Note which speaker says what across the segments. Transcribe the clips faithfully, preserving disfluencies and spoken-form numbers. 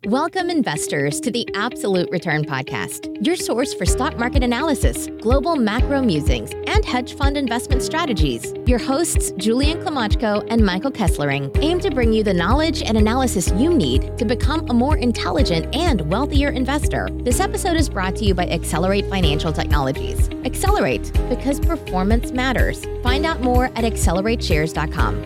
Speaker 1: Welcome, investors, to the Absolute Return Podcast, your source for stock market analysis, global macro musings, and hedge fund investment strategies. Your hosts, Julian Klimachko and Michael Kesslering, aim to bring you the knowledge and analysis you need to become a more intelligent and wealthier investor. This episode is brought to you by Accelerate Financial Technologies. Accelerate, because performance matters. Find out more at accelerate shares dot com.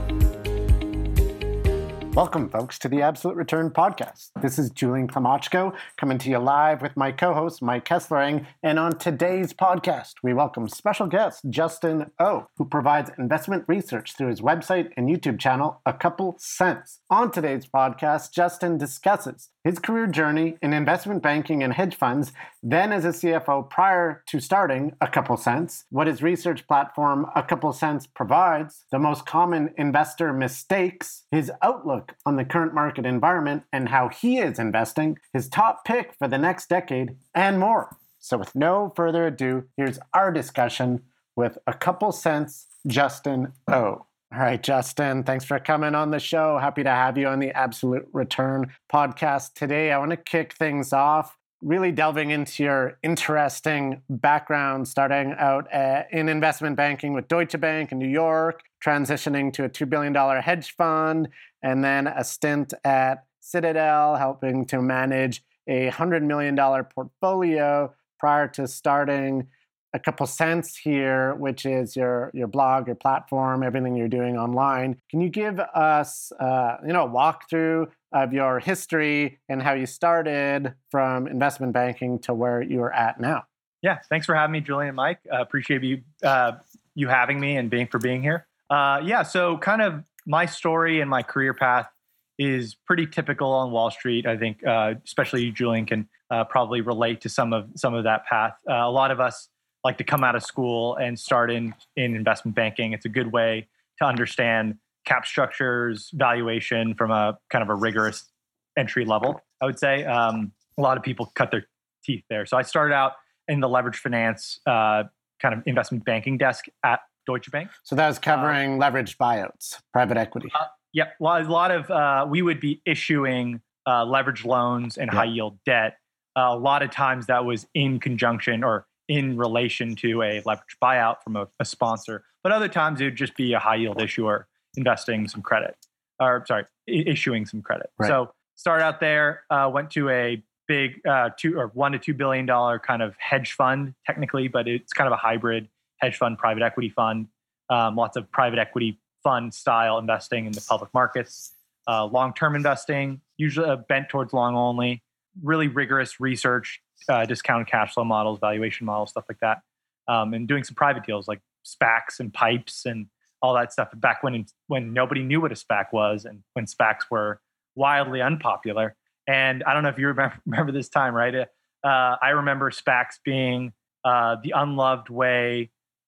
Speaker 2: Welcome, folks, to the Absolute Return Podcast. This is Julian Klimachko, coming to you live with my co-host, Mike Kesslering. And on today's podcast, we welcome special guest, Justin O, who provides investment research through his website and YouTube channel, A Couple Cents. On today's podcast, Justin discusses his career journey in investment banking and hedge funds, then as a C F O prior to starting A Couple Cents, what his research platform, A Couple Cents, provides, the most common investor mistakes, his outlook on the current market environment and how he is investing, his top pick for the next decade, and more. So with no further ado, here's our discussion with A Couple Cents, Justin O. All right, Justin, thanks for coming on the show. Happy to have you on the Absolute Return Podcast today. I want to kick things off, really delving into your interesting background, starting out uh, in investment banking with Deutsche Bank in New York, transitioning to a two billion dollars hedge fund, and then a stint at Citadel, helping to manage a one hundred million dollars portfolio prior to starting A Couple Cents here, which is your, your blog, your platform, everything you're doing online. Can you give us uh, you know, a walkthrough of your history and how you started from investment banking to where you're at now?
Speaker 3: Yeah, thanks for having me, Julian and Mike. Uh, appreciate you uh, you having me and being for being here. Uh, yeah, so kind of my story and my career path is pretty typical on Wall Street. I think, uh, especially you, Julian, can uh, probably relate to some of some of that path. Uh, a lot of us like to come out of school and start in, in investment banking. It's a good way to understand cap structures, valuation from a kind of a rigorous entry level, I would say. Um, a lot of people cut their teeth there. So I started out in the leverage finance uh, kind of investment banking desk at Deutsche Bank.
Speaker 2: So that was covering uh, leveraged buyouts, private equity.
Speaker 3: Uh, yeah, well, a lot of, uh, we would be issuing uh, leveraged loans and yeah. high yield debt. Uh, a lot of times that was in conjunction or in relation to a leveraged buyout from a, a sponsor. But other times it would just be a high yield issuer investing some credit, or sorry, I- issuing some credit. Right. So started out there, uh, went to a big uh, two or one to two billion dollar kind of hedge fund technically, but it's kind of a hybrid hedge fund, private equity fund, um, lots of private equity fund style investing in the public markets, uh, long-term investing, usually uh, bent towards long only, really rigorous research, uh, discounted cash flow models, valuation models, stuff like that. Um, and doing some private deals like SPACs and pipes and all that stuff back when when nobody knew what a SPAC was and when SPACs were wildly unpopular. And I don't know if you remember, remember this time, right? Uh, I remember SPACs being uh, the unloved way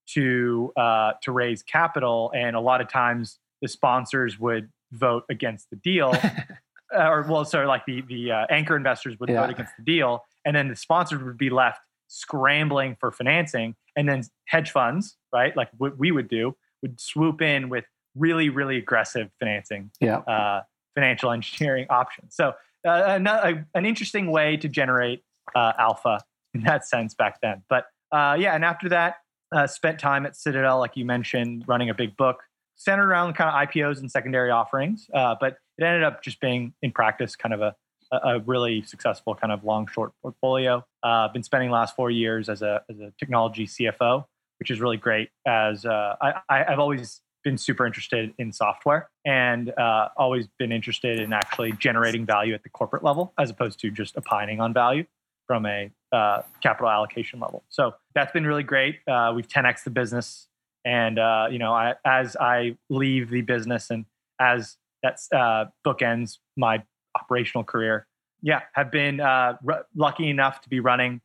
Speaker 3: to uh, to raise capital, and a lot of times the sponsors would vote against the deal, uh, or well, sorry, like the the uh, anchor investors would yeah. vote against the deal, and then the sponsors would be left scrambling for financing, and then hedge funds, right, like what we would do, would swoop in with really, really aggressive financing,
Speaker 2: yeah.
Speaker 3: uh, financial engineering options. So uh, an, a, an interesting way to generate uh, alpha in that sense back then. But uh, yeah, and after that, uh, spent time at Citadel, like you mentioned, running a big book centered around kind of I P Os and secondary offerings. Uh, but it ended up just being, in practice, kind of a, a really successful kind of long-short portfolio. I've uh, been spending the last four years as a, as a technology C F O, which is really great, as uh, I, I've always been super interested in software and uh, always been interested in actually generating value at the corporate level as opposed to just opining on value from a uh, capital allocation level. So that's been really great. Uh, we've ten X the business. And, uh, you know, I, as I leave the business and as that uh, bookends my operational career, yeah, have been uh, r- lucky enough to be running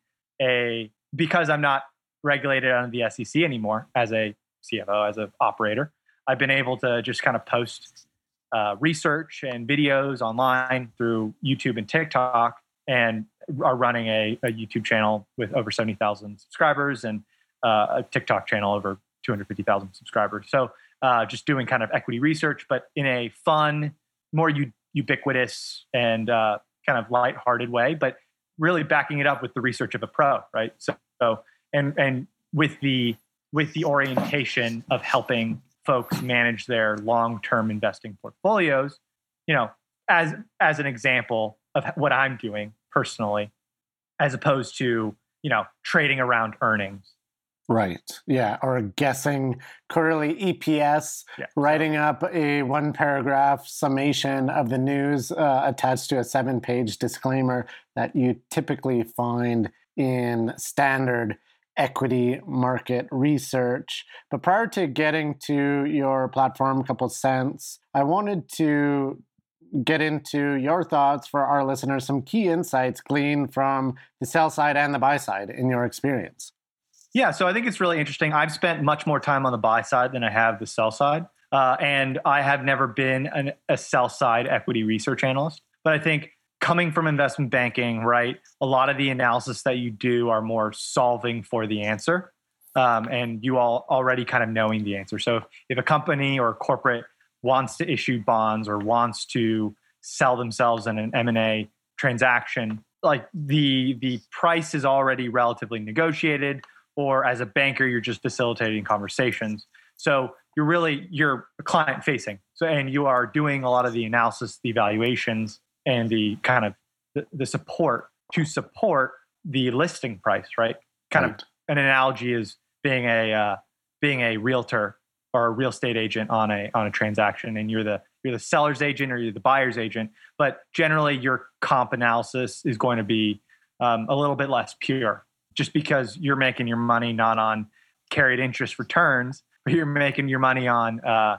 Speaker 3: a, because I'm not regulated under the S E C anymore as a C F O, as an operator, I've been able to just kind of post uh, research and videos online through YouTube and TikTok, and are running a, a YouTube channel with over seventy thousand subscribers and uh, a TikTok channel over two hundred fifty thousand subscribers. So uh, just doing kind of equity research, but in a fun, more u- ubiquitous and uh, kind of lighthearted way, but really backing it up with the research of a pro, right? So, so and and with the with the orientation of helping folks manage their long-term investing portfolios, you know, as as an example of what I'm doing personally, as opposed to, you know, trading around earnings.
Speaker 2: Right. Yeah. Or guessing quarterly E P S, yeah. writing up a one paragraph summation of the news uh, attached to a seven page disclaimer that you typically find in standard equity market research. But prior to getting to your platform, Couple Cents, I wanted to get into your thoughts for our listeners, some key insights gleaned from the sell side and the buy side in your experience.
Speaker 3: Yeah, so I think it's really interesting. I've spent much more time on the buy side than I have the sell side. Uh, and I have never been an, a sell side equity research analyst. But I think coming from investment banking, right, a lot of the analysis that you do are more solving for the answer. Um, and you all already kind of knowing the answer. So if, if a company or a corporate wants to issue bonds or wants to sell themselves in an M and A transaction, like the the price is already relatively negotiated, or as a banker, you're just facilitating conversations. So you're really, you're client facing. So, and you are doing a lot of the analysis, the evaluations, and the kind of the, the support to support the listing price, right? Kind right. of an analogy is being a, uh, being a realtor or a real estate agent on a, on a transaction. And you're the, you're the seller's agent or you're the buyer's agent, but generally your comp analysis is going to be um, a little bit less pure, just because you're making your money not on carried interest returns, but you're making your money on uh,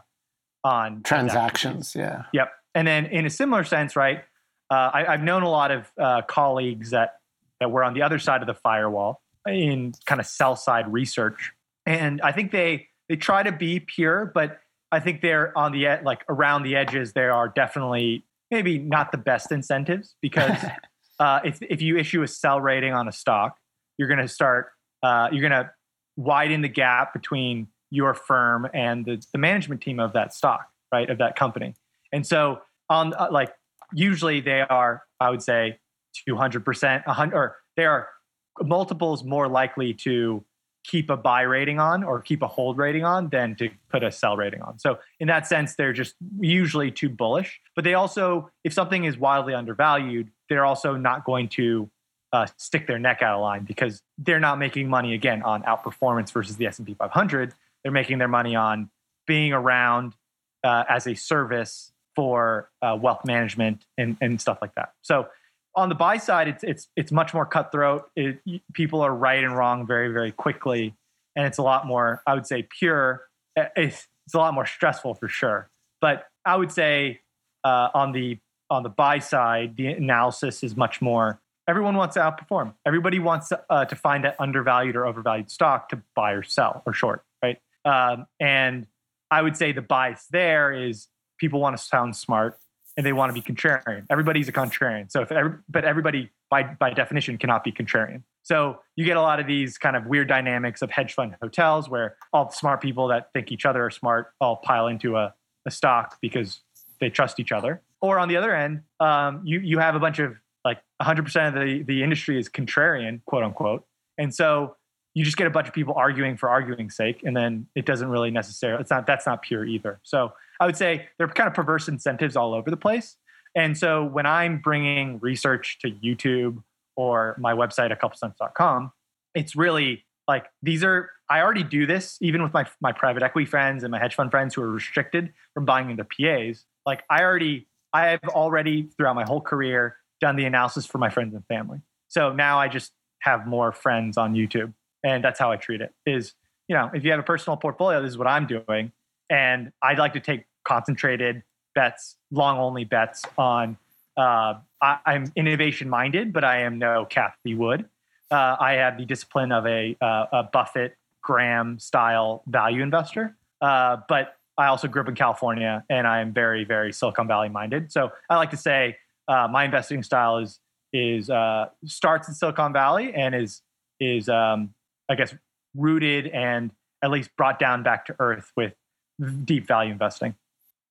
Speaker 3: on
Speaker 2: transactions. transactions. Yeah.
Speaker 3: Yep. And then in a similar sense, right? Uh, I, I've known a lot of uh, colleagues that that were on the other side of the firewall in kind of sell side research, and I think they they try to be pure, but I think they're on the ed- like around the edges. There are definitely maybe not the best incentives because uh, if if you issue a sell rating on a stock, you're going to start, uh, you're going to widen the gap between your firm and the, the management team of that stock, right, of that company. And so on, uh, like, usually they are, I would say, two hundred percent, one hundred, or they are multiples more likely to keep a buy rating on or keep a hold rating on than to put a sell rating on. So in that sense, they're just usually too bullish. But they also, if something is wildly undervalued, they're also not going to Uh, stick their neck out of line because they're not making money, again, on outperformance versus the S and P five hundred. They're making their money on being around uh, as a service for uh, wealth management and, and stuff like that. So on the buy side, it's it's it's much more cutthroat. It, people are right and wrong very, very quickly. And it's a lot more, I would say, pure. It's, it's a lot more stressful for sure. But I would say uh, on the on the buy side, the analysis is much more. Everyone wants to outperform. Everybody wants to, uh, to find an undervalued or overvalued stock to buy or sell or short, right? Um, and I would say the bias there is people want to sound smart and they want to be contrarian. Everybody's a contrarian. So if every, but everybody by by definition cannot be contrarian. So you get a lot of these kind of weird dynamics of hedge fund hotels where all the smart people that think each other are smart all pile into a, a stock because they trust each other. Or on the other end, um, you you have a bunch of like one hundred percent of the, the industry is contrarian, quote unquote. And so you just get a bunch of people arguing for arguing's sake, and then it doesn't really necessarily, it's not, that's not pure either. So I would say there are kind of perverse incentives all over the place. And so when I'm bringing research to YouTube or my website at couple cents dot com, it's really like, these are, I already do this even with my, my private equity friends and my hedge fund friends who are restricted from buying into P As. Like I already, I have already throughout my whole career done the analysis for my friends and family. So now I just have more friends on YouTube, and that's how I treat it is, you know, if you have a personal portfolio, this is what I'm doing. And I'd like to take concentrated bets, long only bets on, uh, I, I'm innovation minded, but I am no Cathie Wood. Uh, I have the discipline of a, uh, a Buffett Graham style value investor. Uh, but I also grew up in California and I am very, very Silicon Valley minded. So I like to say, Uh, my investing style is is uh, starts in Silicon Valley and is is um, I guess rooted and at least brought down back to earth with deep value investing.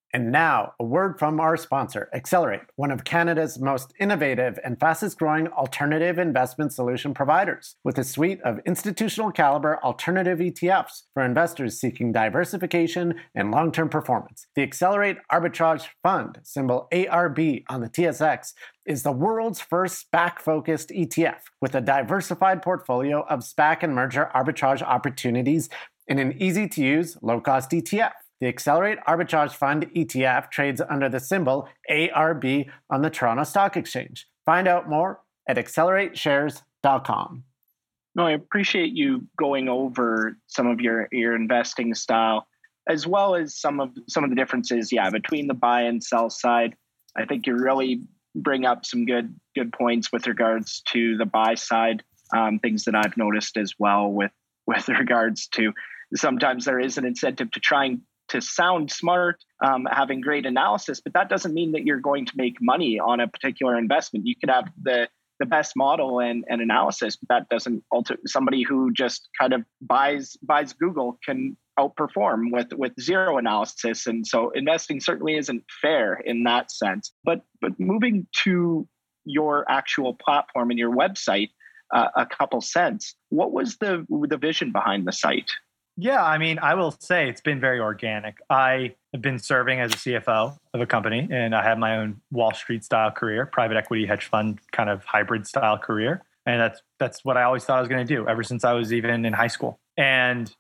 Speaker 2: And now, a word from our sponsor, Accelerate, one of Canada's most innovative and fastest-growing alternative investment solution providers, with a suite of institutional-caliber alternative E T Fs for investors seeking diversification and long-term performance. The Accelerate Arbitrage Fund, symbol A R B on the T S X, is the world's first SPAC-focused E T F with a diversified portfolio of SPAC and merger arbitrage opportunities in an easy-to-use, low-cost E T F. The Accelerate Arbitrage Fund E T F trades under the symbol A R B on the Toronto Stock Exchange. Find out more at accelerate shares dot com.
Speaker 4: No, I appreciate you going over some of your, your investing style, as well as some of some of the differences, yeah, between the buy and sell side. I think you really bring up some good good points with regards to the buy side, um, things that I've noticed as well with with regards to sometimes there is an incentive to try and to sound smart, um, having great analysis, but that doesn't mean that you're going to make money on a particular investment. You could have the the best model and, and analysis, but that doesn't alter somebody who just kind of buys buys Google can outperform with with zero analysis. And so investing certainly isn't fair in that sense. But but moving to your actual platform and your website, uh, a couple cents. What was the the vision behind the site?
Speaker 3: Yeah, I mean, I will say it's been very organic. I have been serving as a C F O of a company, and I have my own Wall Street style career, private equity hedge fund kind of hybrid style career. And that's that's what I always thought I was going to do ever since I was even in high school. And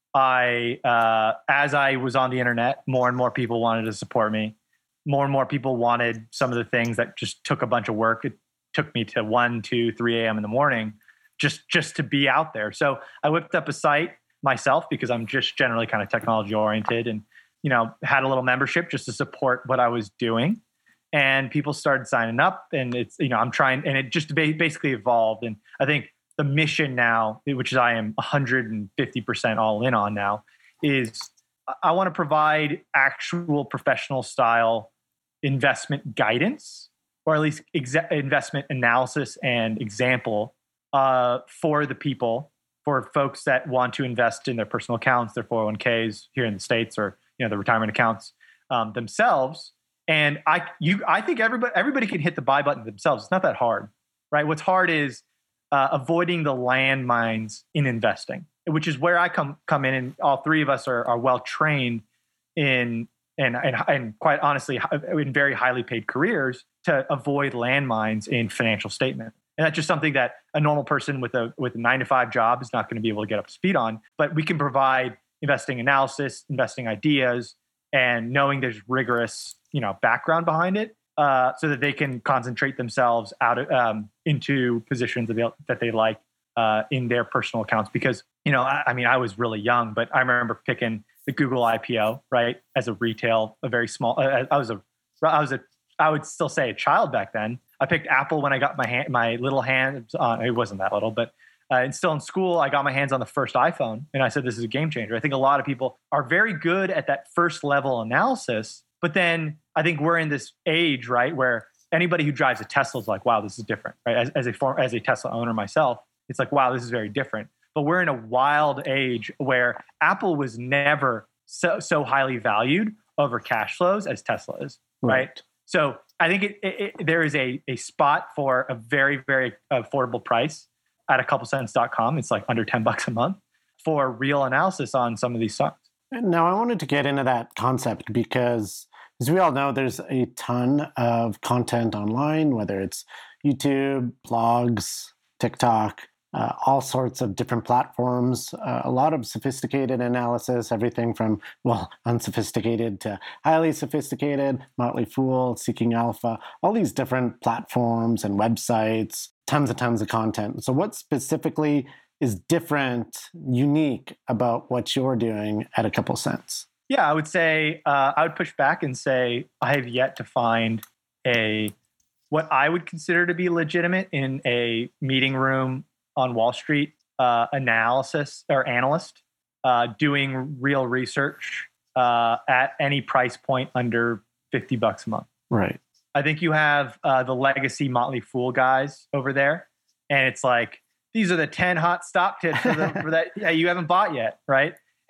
Speaker 3: I, uh, as I was on the internet, more and more people wanted to support me. More and more people wanted some of the things that just took a bunch of work. It took me to one, two, three a.m. in the morning just just to be out there. So I whipped up a site myself because I'm just generally kind of technology oriented, and you know had a little membership just to support what I was doing, and people started signing up, and it's you know I'm trying, and it just basically evolved. And I think the mission now, which I am one hundred fifty percent all in on now, is I want to provide actual professional style investment guidance, or at least exa- investment analysis and example uh, for the people. For folks that want to invest in their personal accounts, their four oh one k's here in the States, or you know the retirement accounts um, themselves. And I, you, I think everybody, everybody can hit the buy button themselves. It's not that hard, right? What's hard is uh, avoiding the landmines in investing, which is where I come come in. And all three of us are, are well trained in, and, and and quite honestly, in very highly paid careers to avoid landmines in financial statement. And that's just something that a normal person with a with a nine to five job is not going to be able to get up to speed on. But we can provide investing analysis, investing ideas, and knowing there's rigorous, you know, background behind it, uh, so that they can concentrate themselves out of, um, into positions that they, that they like uh, in their personal accounts. Because you know, I, I mean, I was really young, but I remember picking the Google I P O right as a retail, a very small. Uh, I was a, I was a, I would still say a child back then. I picked Apple when I got my hand, my little hands on. It wasn't that little, but uh, and still in school, I got my hands on the first iPhone, and I said, "This is a game changer." I think a lot of people are very good at that first level analysis, but then I think we're in this age, right, where anybody who drives a Tesla is like, "Wow, this is different." Right? As, as a form, as a Tesla owner myself, it's like, "Wow, this is very different." But we're in a wild age where Apple was never so so highly valued over cash flows as Tesla is, right? right? So I think it, it, it, there is a, a spot for a very, very affordable price at a couple cents dot com. It's like under ten bucks a month for real analysis on some of these stocks.
Speaker 2: Now, I wanted to get into that concept because, as we all know, there's a ton of content online, whether it's YouTube, blogs, TikTok, uh, all sorts of different platforms, uh, a lot of sophisticated analysis, everything from, well, unsophisticated to highly sophisticated, Motley Fool, Seeking Alpha, all these different platforms and websites, tons and tons of content. So what specifically is different, unique about what you're doing at a couple cents?
Speaker 3: Yeah, I would say, uh, I would push back and say I have yet to find a, what I would consider to be legitimate in a meeting room on Wall Street uh, analysis or analyst uh, doing real research uh, at any price point under fifty bucks a month.
Speaker 2: Right.
Speaker 3: I think you have uh, the legacy Motley Fool guys over there, and it's like, these are the ten hot stock tips for, the, for that yeah, you haven't bought yet, right?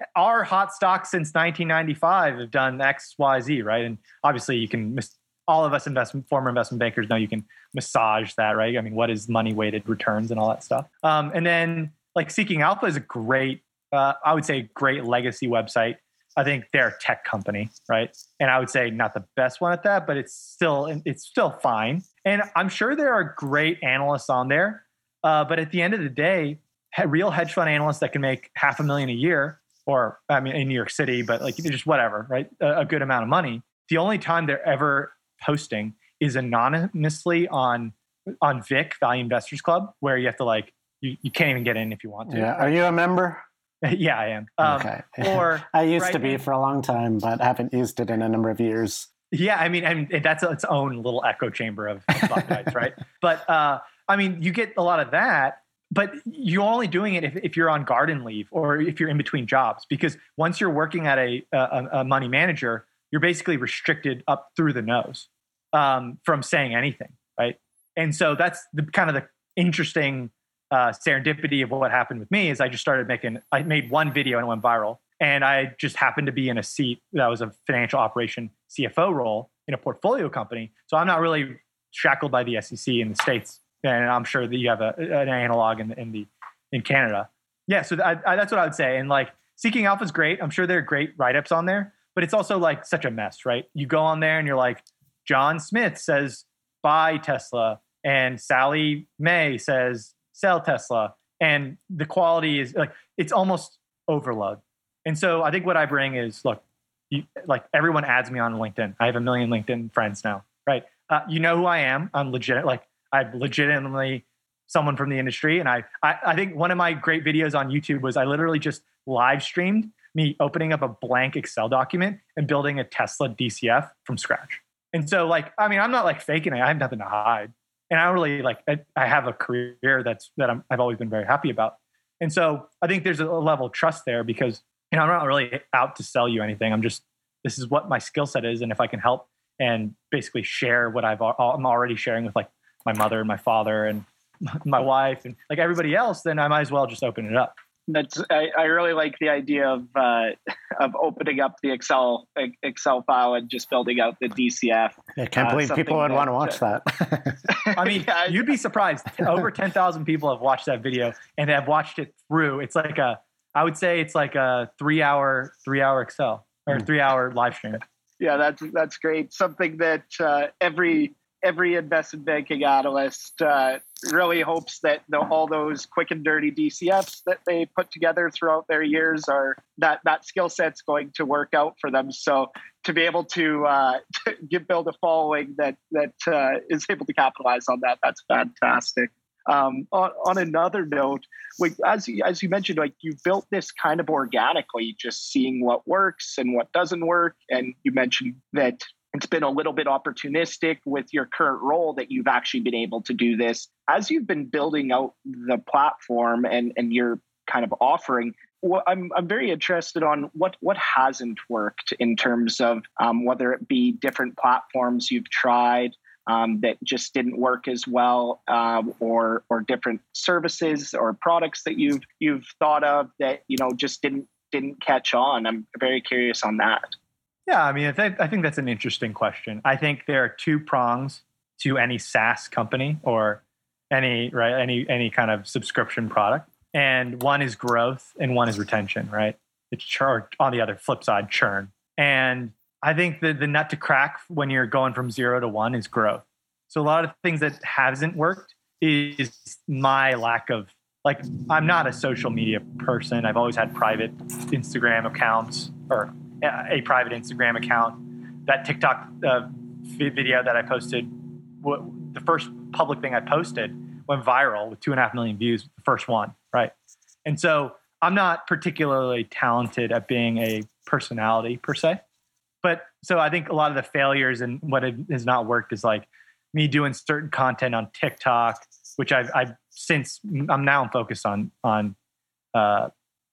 Speaker 3: our hot stocks since nineteen ninety-five have done X, Y, Z, right? And obviously you can miss, all of us investment, former investment bankers know you can massage that, right? I mean, what is money weighted returns and all that stuff. Um, and then like Seeking Alpha is a great, uh, I would say great legacy website. I think they're a tech company, right? And I would say not the best one at that, but it's still, it's still fine. And I'm sure there are great analysts on there. Uh, but at the end of the day, real hedge fund analysts that can make half a million a year, or I mean, in New York City, but like just whatever, right? A, a good amount of money. The only time they're ever posting is anonymously on, on V I C, Value Investors Club, where you have to like, you, you can't even get in if you want to.
Speaker 2: Yeah. Are you a member?
Speaker 3: Yeah, I am. Um,
Speaker 2: okay.
Speaker 3: Or
Speaker 2: I used
Speaker 3: right,
Speaker 2: to be for a long time, but haven't used it in a number of years.
Speaker 3: Yeah, I mean, I mean that's its own little echo chamber of, of stock price, right? But uh, I mean, you get a lot of that, but you're only doing it if, if you're on garden leave or if you're in between jobs. Because once you're working at a, a, a money manager, you're basically restricted up through the nose um, from saying anything, right? And so that's the kind of the interesting Uh, serendipity of what happened with me is I just started making, I made one video and it went viral. And I just happened to be in a seat that was a financial operation C F O role in a portfolio company. So I'm not really shackled by the S E C in the States. And I'm sure that you have a, an analog in the, in the, in Canada. Yeah. So I, I, that's what I would say. And like Seeking Alpha is great. I'm sure there are great write-ups on there, but it's also like such a mess, right? You go on there and you're like, John Smith says, buy Tesla. And Sally May says, sell Tesla, and the quality is like, it's almost overload. And so I think what I bring is, look, you, like everyone adds me on LinkedIn. I have a million LinkedIn friends now, right? Uh, you know who I am. I'm legit, like I'm legitimately someone from the industry. And I, I, I think one of my great videos on YouTube was I literally just live streamed me opening up a blank Excel document and building a Tesla D C F from scratch. And so like, I mean, I'm not like faking it. I have nothing to hide. And I really like, I, I have a career that's, that I'm, I've always been very happy about. And so I think there's a level of trust there because, you know, I'm not really out to sell you anything. I'm just, this is what my skill set is. And if I can help and basically share what I've, I'm already sharing with like my mother and my father and my wife and like everybody else, then I might as well just open it up.
Speaker 4: That's I, I really like the idea of uh, of opening up the Excel Excel file and just building out the D C F.
Speaker 2: I can't uh, believe people would that, want to watch uh, that.
Speaker 3: I mean, yeah, you'd be surprised. Over ten thousand people have watched that video and have watched it through. It's like a, I would say it's like a three hour three hour Excel or mm. three hour live stream.
Speaker 4: Yeah, that's that's great. Something that uh, every every investment banking analyst uh, really hopes that the, all those quick and dirty D C Fs that they put together throughout their years are that that skill set's going to work out for them. So to be able to, uh, to give, build a following that that uh, is able to capitalize on that, that's fantastic. Um, on, on another note, like, as you, as you mentioned, like you've built this kind of organically, just seeing what works and what doesn't work. And you mentioned that it's been a little bit opportunistic with your current role that you've actually been able to do this. As you've been building out the platform and, and your kind of offering, well, I'm I'm very interested on what, what hasn't worked in terms of um, whether it be different platforms you've tried um, that just didn't work as well, um, or or different services or products that you've you've thought of that you know just didn't didn't catch on. I'm very curious on that.
Speaker 3: Yeah, I mean, I think, I think that's an interesting question. I think there are two prongs to any SaaS company or any right any any kind of subscription product, and one is growth and one is retention. Right? It's churn. On the other flip side, churn. And I think the the nut to crack when you're going from zero to one is growth. So a lot of things that hasn't worked is my lack of like. I'm not a social media person. I've always had private Instagram accounts or a private Instagram account. That TikTok uh, video that I posted, w- the first public thing I posted went viral with two and a half million views, the first one, right? And so I'm not particularly talented at being a personality per se. But so I think a lot of the failures and what it has not worked is like me doing certain content on TikTok, which I've, I've since I'm now focused on, on, uh,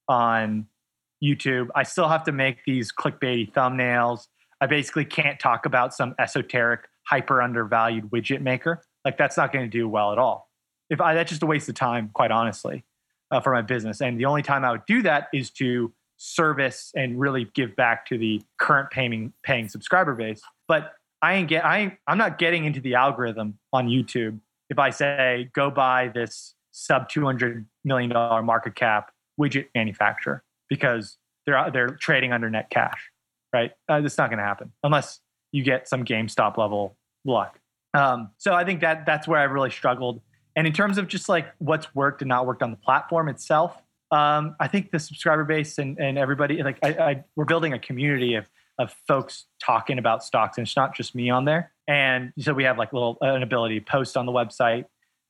Speaker 3: on YouTube. I still have to make these clickbaity thumbnails. I basically can't talk about some esoteric, hyper undervalued widget maker. Like that's not going to do well at all. If I, that's just a waste of time, quite honestly, uh, for my business. And the only time I would do that is to service and really give back to the current paying paying subscriber base. But I ain't get I ain't, I'm not getting into the algorithm on YouTube if I say go buy this sub two hundred million dollars market cap widget manufacturer because they're they're trading under net cash, right? Uh, that's not going to happen unless you get some GameStop level luck. Um, so I think that that's where I really struggled. And in terms of just like what's worked and not worked on the platform itself, um, I think the subscriber base and, and everybody, like I, I, we're building a community of of folks talking about stocks, and it's not just me on there. And so we have like little an ability to post on the website.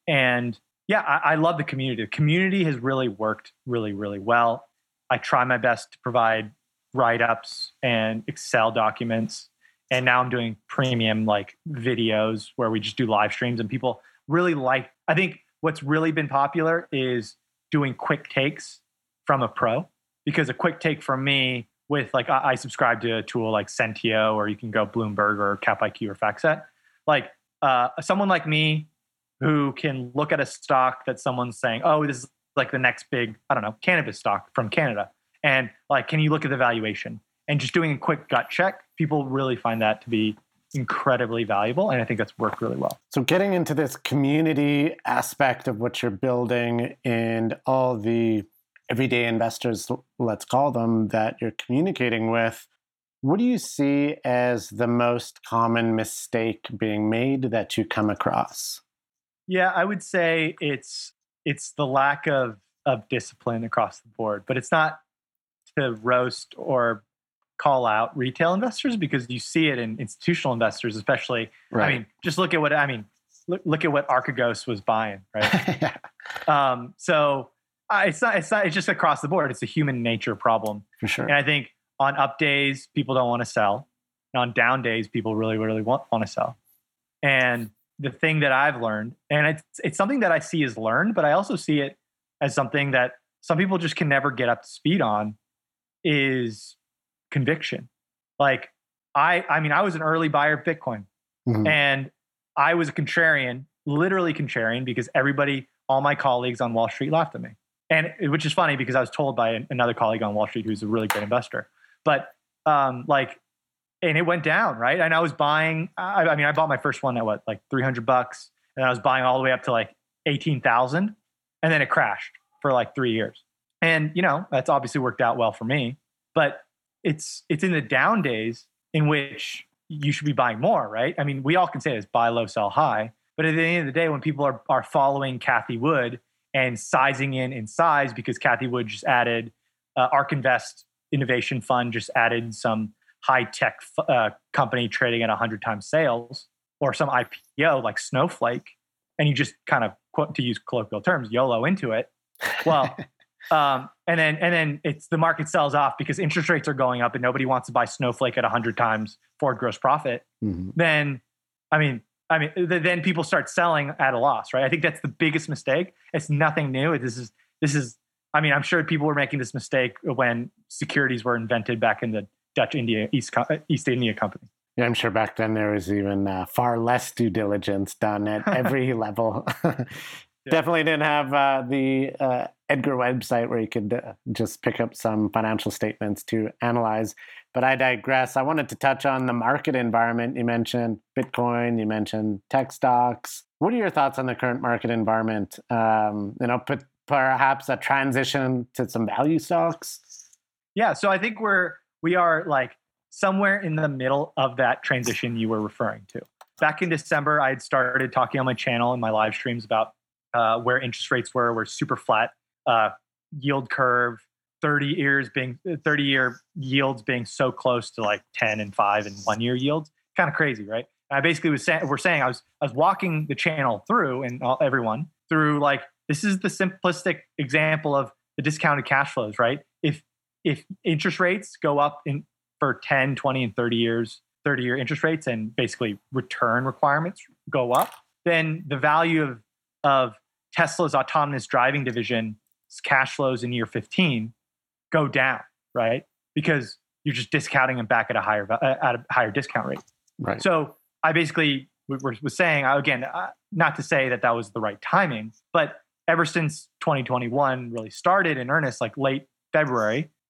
Speaker 3: And yeah, I, I love the community. The community has really worked really, really well. I try my best to provide write-ups and Excel documents. And now I'm doing premium like videos where we just do live streams, and people really like, I think what's really been popular is doing quick takes from a pro, because a quick take from me with like, I, I subscribe to a tool like Sentio, or you can go Bloomberg or CapIQ or FactSet. Like uh, someone like me who can look at a stock that someone's saying, oh, this is like the next big, I don't know, cannabis stock from Canada. And like, can you look at the valuation? And just doing a quick gut check, people really find that to be incredibly valuable. And I think that's worked really well.
Speaker 2: So getting into this community aspect of what you're building and all the everyday investors, let's call them, that you're communicating with, what do you see as the most common mistake being made that you come across?
Speaker 3: Yeah, I would say it's it's the lack of of discipline across the board, but it's not to roast or call out retail investors, because you see it in institutional investors, especially. Right. I mean, just look at what I mean. Look, look at what Archegos was buying, right? yeah. um, so uh, it's not. It's not. It's just across the board. It's a human nature problem,
Speaker 2: for sure.
Speaker 3: And I think on up days, people don't want to sell, and on down days, people really, really want want to sell. And the thing that I've learned, and it's it's something that I see as learned, but I also see it as something that some people just can never get up to speed on, is conviction. Like I, I mean, I was an early buyer of Bitcoin, mm-hmm. and I was a contrarian, literally contrarian, because everybody, all my colleagues on Wall Street laughed at me. And which is funny because I was told by another colleague on Wall Street who's a really great investor. But um, like, and it went down, right? And I was buying, I, I mean, I bought my first one at what, like three hundred bucks. And I was buying all the way up to like eighteen thousand. And then it crashed for like three years. And, you know, that's obviously worked out well for me. But it's it's in the down days in which you should be buying more, right? I mean, we all can say this, buy low, sell high. But at the end of the day, when people are, are following Cathie Wood and sizing in in size, because Cathie Wood just added, uh, ARK Invest Innovation Fund just added some high-tech uh, company trading at one hundred times sales, or some I P O like Snowflake, and you just kind of, quote, to use colloquial terms, YOLO into it. Well, um, and then and then it's the market sells off because interest rates are going up and nobody wants to buy Snowflake at one hundred times forward gross profit. Mm-hmm. Then, I mean, I mean, then people start selling at a loss, right? I think that's the biggest mistake. It's nothing new. This is this is. I mean, I'm sure people were making this mistake when securities were invented back in the Dutch India East East India Company.
Speaker 2: Yeah, I'm sure back then there was even uh, far less due diligence done at every level. yeah. Definitely didn't have uh, the uh, Edgar website where you could uh, just pick up some financial statements to analyze. But I digress. I wanted to touch on the market environment. You mentioned Bitcoin, you mentioned tech stocks. What are your thoughts on the current market environment? Um, you know, put, perhaps a transition to some value stocks?
Speaker 3: Yeah, so I think we're we are like somewhere in the middle of that transition you were referring to. Back in December, I had started talking on my channel and my live streams about uh, where interest rates were, were super flat, uh, yield curve, thirty years being thirty year yields being so close to like ten and five and one year yields. Kind of crazy, right? And I basically was saying, we're saying I was I was walking the channel through and all, everyone through like, this is the simplistic example of the discounted cash flows, right? If if interest rates go up in for ten, twenty, and thirty years, thirty year interest rates, and basically return requirements go up, then the value of, of Tesla's autonomous driving division's cash flows in year fifteen go down, right? Because you're just discounting them back at a higher at a higher discount rate.
Speaker 2: Right.
Speaker 3: So I basically was saying, again, not to say that that was the right timing, but ever since twenty twenty-one really started in earnest, like late February,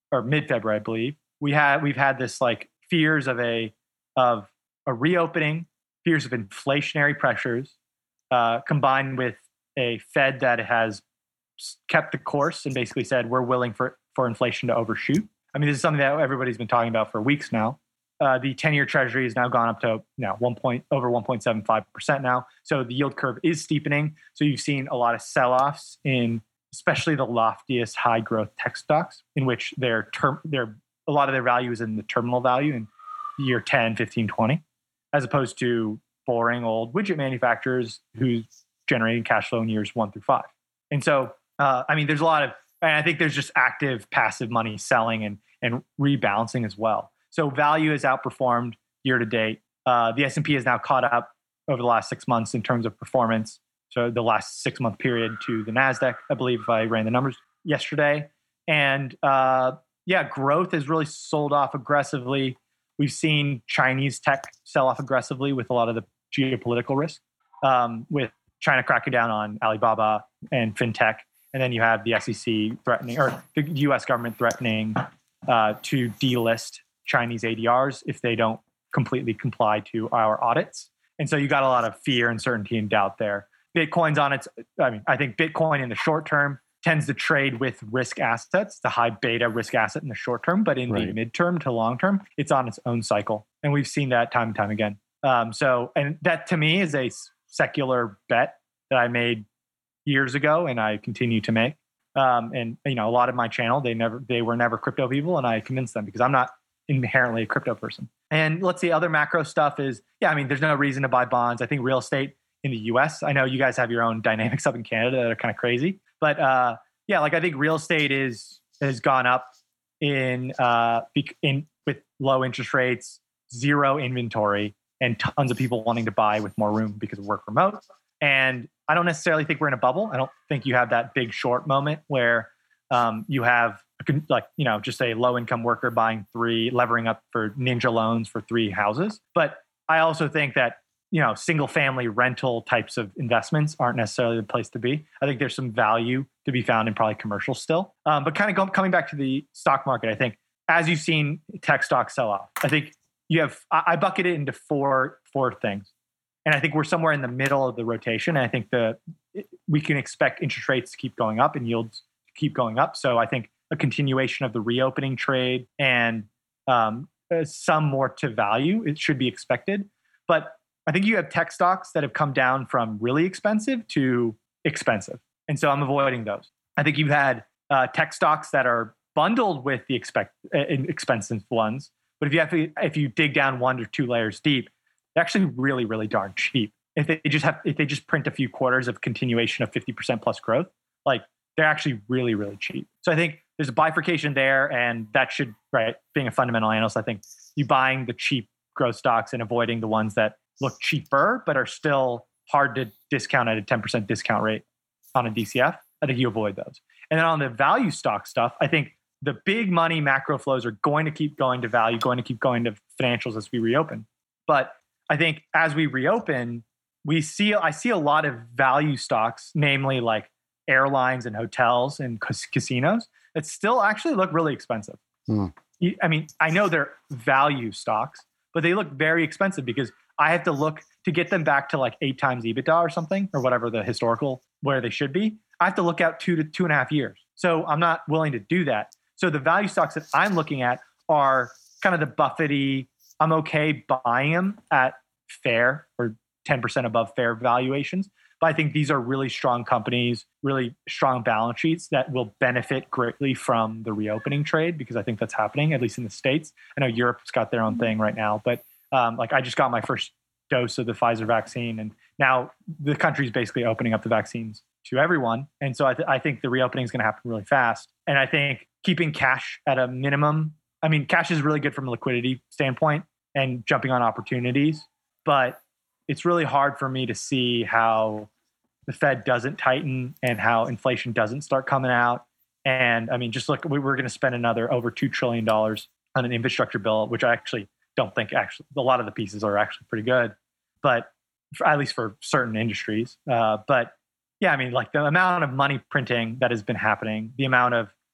Speaker 3: or mid-February, I believe, we had we've had this like fears of a of a reopening, fears of inflationary pressures, uh, combined with a Fed that has kept the course and basically said we're willing for for inflation to overshoot. I mean, this is something that everybody's been talking about for weeks now. Uh, the ten-year Treasury has now gone up to now one point over one point seven five percent now. So the yield curve is steepening. So you've seen a lot of sell-offs in especially the loftiest high-growth tech stocks, in which their term, their a lot of their value is in the terminal value in year ten, fifteen, twenty, as opposed to boring old widget manufacturers who's generating cash flow in years one through five. And so, uh, I mean, there's a lot of, and I think there's just active passive money selling and and rebalancing as well. So value has outperformed year to date. Uh, the S and P has now caught up over the last six months in terms of performance. So the last six month period to the NASDAQ, I believe, if I ran the numbers yesterday. And uh, yeah, growth has really sold off aggressively. We've seen Chinese tech sell off aggressively with a lot of the geopolitical risk, um, with China cracking down on Alibaba and fintech. And then you have the S E C threatening, or the U S government threatening uh, to delist Chinese A D Rs if they don't completely comply to our audits. And so you got a lot of fear, uncertainty, and doubt there. Bitcoin's on its, I mean, I think Bitcoin in the short term tends to trade with risk assets, the high beta risk asset in the short term, but in right. the midterm to long term, it's on its own cycle. And we've seen that time and time again. Um, so, and that to me is a secular bet that I made years ago and I continue to make. Um, and, you know, a lot of my channel, they never, they were never crypto people, and I convinced them because I'm not inherently a crypto person. And let's see, other macro stuff is, yeah, I mean, there's no reason to buy bonds. I think real estate in the U S, I know you guys have your own dynamics up in Canada that are kind of crazy, but uh, yeah, like I think real estate is has gone up in uh, in with low interest rates, zero inventory, and tons of people wanting to buy with more room because of work remote. And I don't necessarily think we're in a bubble. I don't think you have that big short moment where um, you have like, you know, just a low income worker buying three, levering up for ninja loans for three houses. But I also think that, you know, single family rental types of investments aren't necessarily the place to be. I think there's some value to be found in probably commercial still. Um, but kind of go, coming back to the stock market, I think as you've seen tech stocks sell off, I think you have, I, I bucket it into four, four things. And I think we're somewhere in the middle of the rotation. And I think the we can expect interest rates to keep going up and yields to keep going up. So I think a continuation of the reopening trade and um, some more to value, it should be expected. But I think you have tech stocks that have come down from really expensive to expensive. And so I'm avoiding those. I think you've had uh, tech stocks that are bundled with the expect, uh, expensive ones. But if you have to, if you dig down one or two layers deep, they're actually really, really darn cheap. If they just have, if they just print a few quarters of continuation of fifty percent plus growth, like they're actually really, really cheap. So I think there's a bifurcation there, and that should, right, being a fundamental analyst, I think you buying the cheap growth stocks and avoiding the ones that look cheaper, but are still hard to discount at a ten percent discount rate on a D C F. I think you avoid those. And then on the value stock stuff, I think the big money macro flows are going to keep going to value, going to keep going to financials as we reopen. But I think as we reopen, we see, I see a lot of value stocks, namely like airlines and hotels and cas- casinos, that still actually look really expensive. Mm. I mean, I know they're value stocks, but they look very expensive because I have to look to get them back to like eight times EBITDA or something, or whatever the historical, where they should be. I have to look out two to two and a half years. So I'm not willing to do that. So the value stocks that I'm looking at are kind of the Buffett-y, I'm okay buying them at fair or ten percent above fair valuations. But I think these are really strong companies, really strong balance sheets that will benefit greatly from the reopening trade, because I think that's happening, at least in the States. I know Europe's got their own thing right now, but um, like I just got my first dose of the Pfizer vaccine, and now the country's basically opening up the vaccines to everyone. And so I, th- I think the reopening is going to happen really fast. And I think keeping cash at a minimum, I mean, cash is really good from a liquidity standpoint and jumping on opportunities, but it's really hard for me to see how the Fed doesn't tighten and how inflation doesn't start coming out. And I mean, just look, we were going to spend another over two trillion dollars on an infrastructure bill, which I actually don't think actually, a lot of the pieces are actually pretty good, but for, at least for certain industries. Uh, but yeah, I mean, like the amount of money printing that has been happening, the amount of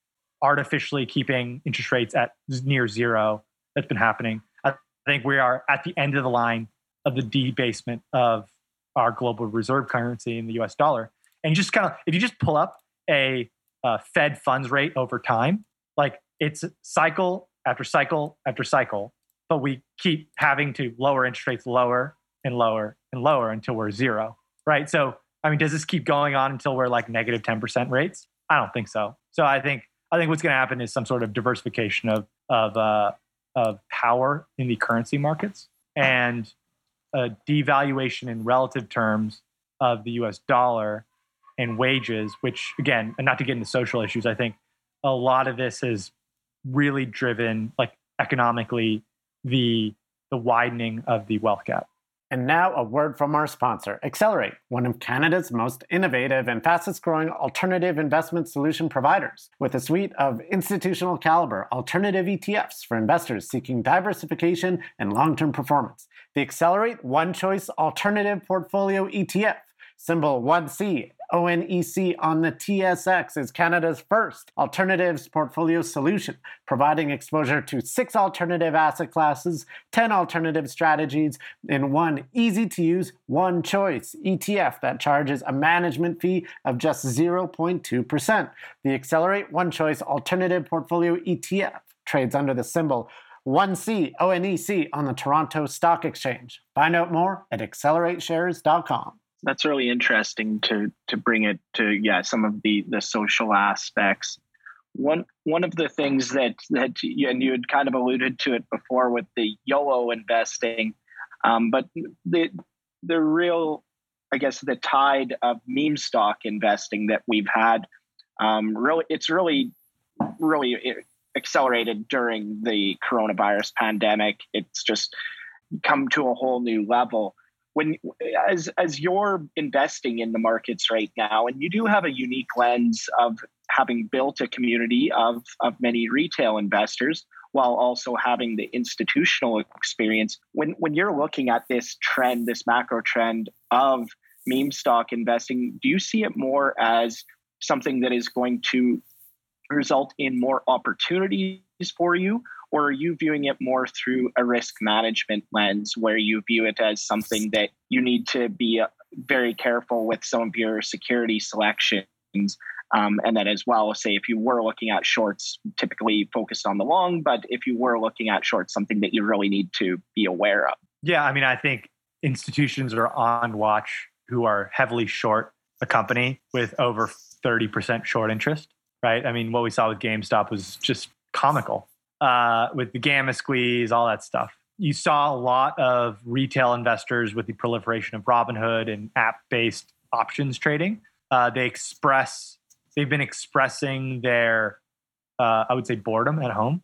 Speaker 3: artificially keeping interest rates at near zero that's been happening. I think we are at the end of the line of the debasement of our global reserve currency in the U S dollar. And just kind of, if you just pull up a, a Fed funds rate over time, like it's cycle after cycle after cycle, but we keep having to lower interest rates lower and lower and lower until we're zero, right? So, I mean, does this keep going on until we're like negative ten percent rates? I don't think so. So I think I think what's going to happen is some sort of diversification of of uh, of power in the currency markets and a devaluation in relative terms of the U S dollar and wages, which again, and not to get into social issues, I think a lot of this is really driven like economically the the widening of the wealth gap.
Speaker 2: And now a word from our sponsor, Accelerate, one of Canada's most innovative and fastest growing alternative investment solution providers, with a suite of institutional caliber alternative E T Fs for investors seeking diversification and long-term performance. The Accelerate One Choice Alternative Portfolio E T F, symbol one C, O N E C on the T S X, is Canada's first alternatives portfolio solution, providing exposure to six alternative asset classes, ten alternative strategies, in one easy-to-use, one choice E T F that charges a management fee of just zero point two percent. The Accelerate One Choice Alternative Portfolio E T F trades under the symbol one C, O N E C on the Toronto Stock Exchange. Find out more at accelerate shares dot com.
Speaker 4: That's really interesting to to bring it to yeah some of the the social aspects. One one of the things that that you, and you had kind of alluded to it before with the YOLO investing, um, but the the real I guess the tide of meme stock investing that we've had, um, really it's really really accelerated during the coronavirus pandemic. It's just come to a whole new level. When as as you're investing in the markets right now, and you do have a unique lens of having built a community of of many retail investors while also having the institutional experience, when when you're looking at this trend, this macro trend of meme stock investing, do you see it more as something that is going to result in more opportunities for you? Or are you viewing it more through a risk management lens where you view it as something that you need to be very careful with some of your security selections? Um, and then as well, say if you were looking at shorts, typically focused on the long, but if you were looking at shorts, something that you really need to be aware of.
Speaker 3: Yeah, I mean, I think institutions are on watch who are heavily short a company with over thirty percent short interest, right? I mean, what we saw with GameStop was just comical. Uh, with the gamma squeeze, all that stuff. You saw a lot of retail investors with the proliferation of Robinhood and app-based options trading. Uh, they express, they've been expressing their, uh, I would say, boredom at home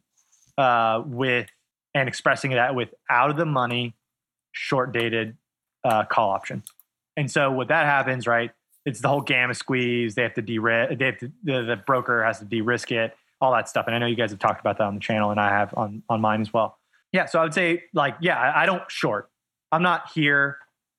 Speaker 3: uh, with, and expressing that with out of the money, short-dated uh, call options. And so what that happens, right? It's the whole gamma squeeze. They have to de-risk. They have to. The, the broker has to de-risk it. All that stuff. And I know you guys have talked about that on the channel, and I have on, on mine as well. Yeah. So I would say, like, yeah, I, I don't short. I'm not here,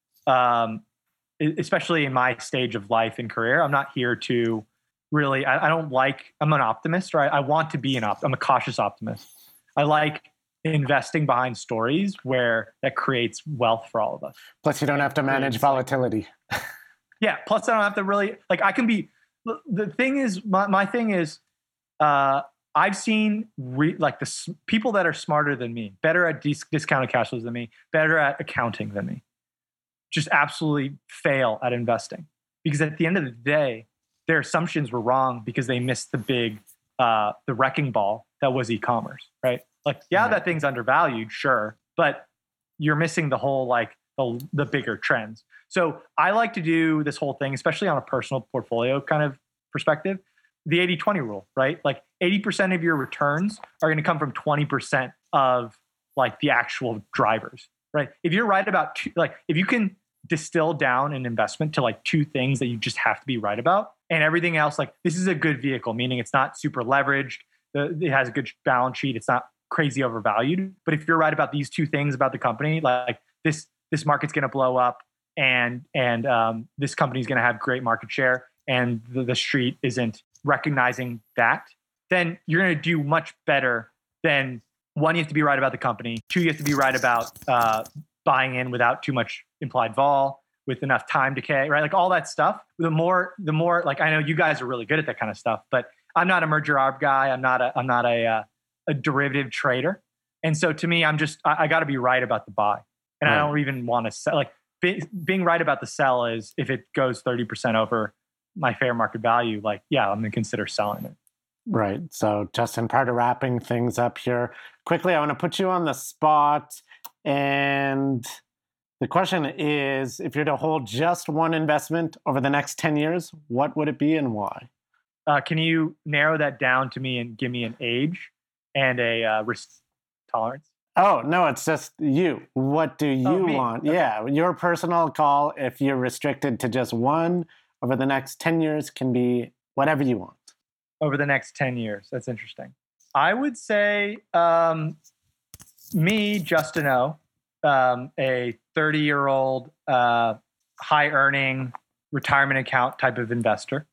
Speaker 3: um, especially in my stage of life and career. I'm not here to really, I, I don't like, I'm an optimist, right? I want to be an optimist. I'm a cautious optimist. I like investing behind stories where that creates wealth for all of us.
Speaker 2: Plus, you don't have to manage volatility.
Speaker 3: Yeah. Plus, I don't have to really, like, I can be, the thing is, my, my thing is, Uh, I've seen re- like the s- people that are smarter than me, better at dis- discounted cash flows than me, better at accounting than me, just absolutely fail at investing. Because at the end of the day, their assumptions were wrong because they missed the big, uh, the wrecking ball that was e-commerce, right? Like, yeah, that thing's undervalued, sure, but you're missing the whole, like the, the bigger trends. So I like to do this whole thing, especially on a personal portfolio kind of perspective. The eighty twenty rule, right? Like eighty percent of your returns are going to come from twenty percent of like the actual drivers, right? If you're right about two, like if you can distill down an investment to like two things that you just have to be right about and everything else, like this is a good vehicle, meaning it's not super leveraged. It has a good balance sheet. It's not crazy overvalued. But if you're right about these two things about the company, like this, this market's going to blow up and, and um, this company's going to have great market share and the, the street isn't recognizing that, then you're going to do much better than one, you have to be right about the company. Two, you have to be right about uh, buying in without too much implied vol, with enough time decay, right? Like all that stuff. The more, the more, like, I know you guys are really good at that kind of stuff, but I'm not a merger arb guy. I'm not a, I'm not a, uh, a derivative trader. And so to me, I'm just, I, I got to be right about the buy. And right. I don't even want to sell. Like be, being right about the sell is if it goes thirty percent over my fair market value, like, yeah, I'm going to consider selling it.
Speaker 2: Right. So Justin, part of wrapping things up here quickly, I want to put you on the spot. And the question is, if you're to hold just one investment over the next ten years, what would it be and why?
Speaker 3: Uh, can you narrow that down to me and give me an age and a uh, risk tolerance?
Speaker 2: Oh, no, it's just you. What do you
Speaker 3: oh,
Speaker 2: want?
Speaker 3: Okay.
Speaker 2: Yeah, your personal call. If you're restricted to just one over the next ten years, can be whatever you want.
Speaker 3: Over the next ten years. That's interesting. I would say um, me, Justin O, um, a thirty-year-old uh, high-earning retirement account type of investor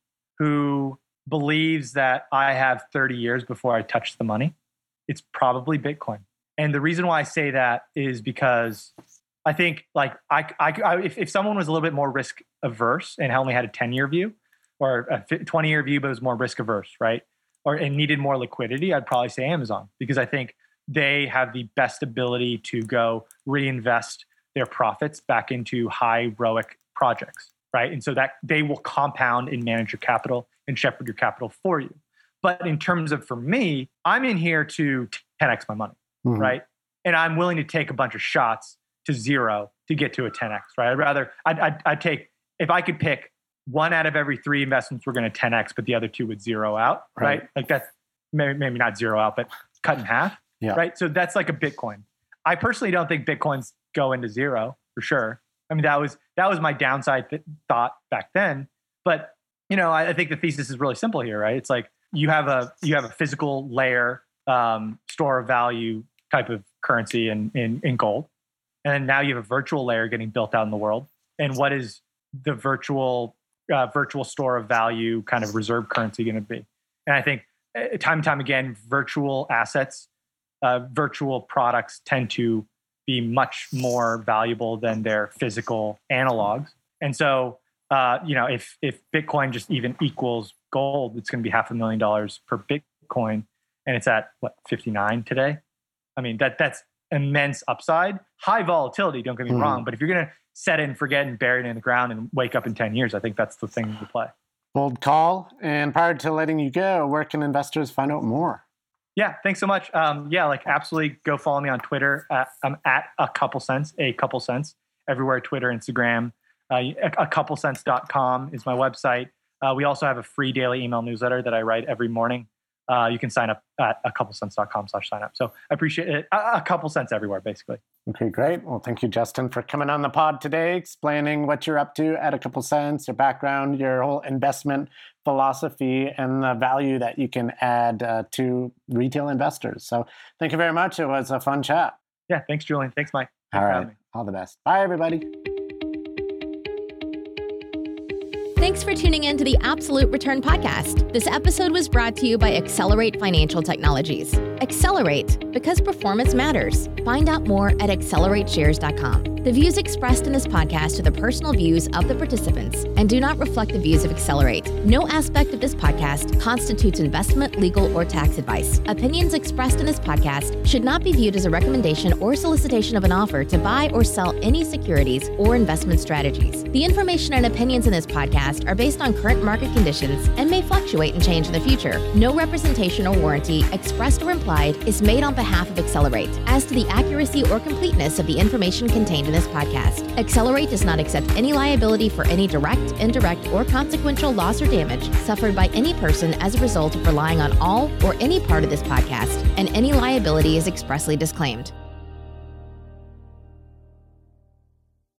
Speaker 3: who believes that I have thirty years before I touch the money. It's probably Bitcoin. And the reason why I say that is because I think, like, I, I, I if, if someone was a little bit more risk averse and only had a ten-year view, or a twenty-year view, but was more risk averse, right? Or and needed more liquidity, I'd probably say Amazon, because I think they have the best ability to go reinvest their profits back into high R O I C projects, right? And so that they will compound and manage your capital and shepherd your capital for you. But in terms of, for me, I'm in here to ten X my money, mm-hmm. right? And I'm willing to take a bunch of shots to zero to get to a ten X, right? I'd rather, I'd, I'd, I'd take, if I could pick one out of every three investments we're going to ten X, but the other two would zero out, right? right? Like that's maybe, maybe not zero out, but cut in half, yeah. right? So that's like a Bitcoin. I personally don't think Bitcoins go into zero for sure. I mean, that was that was my downside th- thought back then. But you know, I, I think the thesis is really simple here, right? It's like you have a you have a physical layer, um, store of value type of currency in, in in gold, and now you have a virtual layer getting built out in the world. And what is the virtual Uh, virtual store of value kind of reserve currency going to be? And I think uh, time and time again, virtual assets, uh, virtual products tend to be much more valuable than their physical analogs. And so, uh, you know, if if Bitcoin just even equals gold, it's going to be half a million dollars per Bitcoin, and it's at what fifty-nine today. I mean, that that's immense upside, high volatility. Don't get me mm-hmm. wrong, but if you're going to set it and forget and bury it in the ground and wake up in ten years, I think that's the thing to play.
Speaker 2: Bold call. And prior to letting you go, where can investors find out more?
Speaker 3: Yeah, thanks so much. Um, yeah, like absolutely go follow me on Twitter. Uh, I'm at a couple cents, a couple cents, everywhere, Twitter, Instagram. Uh, a couple cents dot com is my website. Uh, we also have a free daily email newsletter that I write every morning. Uh, you can sign up at a couple cents dot com slash sign up. So I appreciate it. A, a couple cents everywhere, basically.
Speaker 2: Okay, great. Well, thank you, Justin, for coming on the pod today, explaining what you're up to at A Couple Cents, your background, your whole investment philosophy, and the value that you can add uh, to retail investors. So thank you very much. It was a fun chat.
Speaker 3: Yeah, thanks, Julian. Thanks, Mike. Thanks
Speaker 2: All right. All the best. Bye, everybody.
Speaker 1: Thanks for tuning in to the Absolute Return Podcast. This episode was brought to you by Accelerate Financial Technologies. Accelerate, because performance matters. Find out more at accelerate shares dot com. The views expressed in this podcast are the personal views of the participants and do not reflect the views of Accelerate. No aspect of this podcast constitutes investment, legal, or tax advice. Opinions expressed in this podcast should not be viewed as a recommendation or solicitation of an offer to buy or sell any securities or investment strategies. The information and opinions in this podcast are based on current market conditions and may fluctuate and change in the future. No representation or warranty, expressed or implied, is made on behalf of Accelerate as to the accuracy or completeness of the information contained in this podcast. Accelerate does not accept any liability for any direct, indirect, or consequential loss or damage suffered by any person as a result of relying on all or any part of this podcast, and any liability is expressly disclaimed.